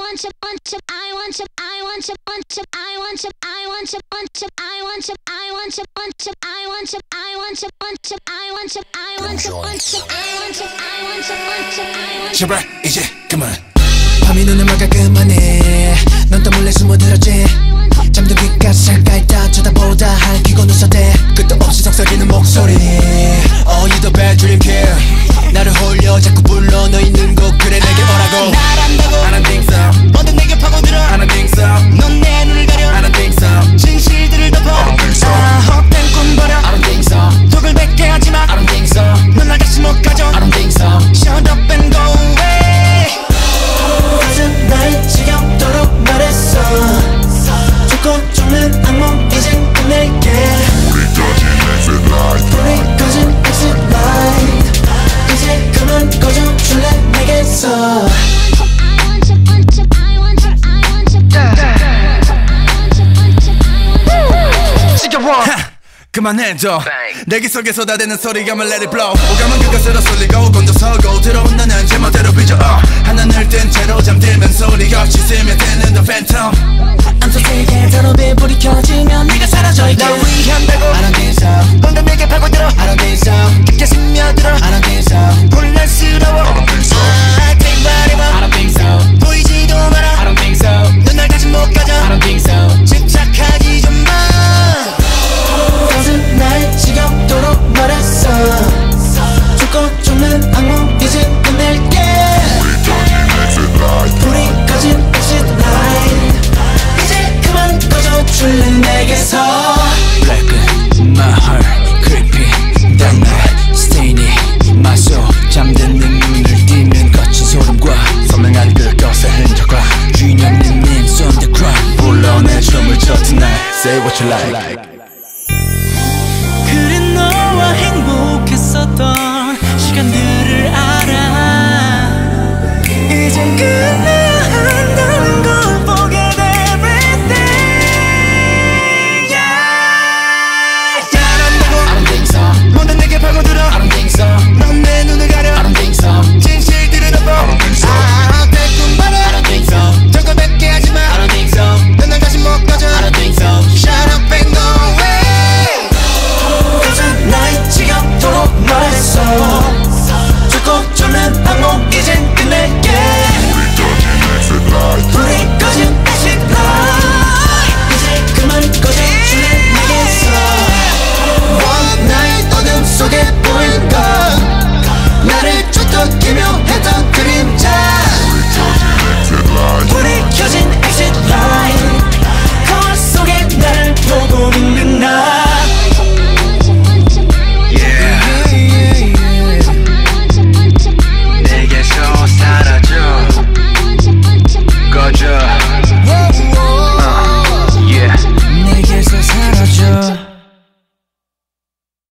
제발 이제 그만. 밤이 눈을 막아 그만해. 넌 또 몰래 숨어들었지. 잠든 귓가에 잠깐 있다 쳐다보다 할퀴고 눈썹대 끝도 없이 속삭이는 목소리. Oh you the bad dream kid. 나를 홀려 자꾸 불러 너 있는 곳 그래 내게 오라고. 날 안다고 I don't think so. 뭐든 내게 파고들어 I don't think so. 넌 내 눈을 가려 I don't think so. 진실들을 덮어 I don't think so. 헛된 꿈 버려 I don't think so. 독을 뱉게 하지마 I don't think so. 넌 날 다시 못 가져 I don't think so. Shut up and go away. 가슴 날 지겹도록 말했어. 죽고 죽는 악몽 이젠 끝낼게. 우리 꺼진 exit light. 우리 꺼진 exit light. 이제 그만 꺼져줄래 내게서. 그만해줘. 내 귀 속에 쏟아대는 소리감을 let it blow. 오감은 그것으로 쏠리고 곤두서고 들어온 나는 제멋대로 빚어. 하나늘 뜬 채로 잠들면 소리가 없이 스며드는 the phantom. I'm so sick and tired. 불이 켜지면 네가 사라져 있게. 날 위한다고 I don't think so. 방금 내게 파고들어 I don't think so. 깊게 스며들어 I don't think so. 혼란스러워 I don't think so. I take whatever I don't think so. 보이지도 마라 I don't think so. 넌 날 다시 못 가져 I don't think so. 집착하지 좀마 가슴 날 지겹도록 말했어. 죽고 죽는 악몽 이제 끝낼게. 우리 꺼진 exit light. 불이 꺼진 exit light. 이제 그만 꺼져줄래 내게서. Blacken my heart, creepy. That night, stainy. 마소 잠든 내 눈을 띄면 거친 소름과 선명한 그것의 흔적과 주인 없는 names on the ground. 불러 내 춤을 춰 tonight. Say what you like.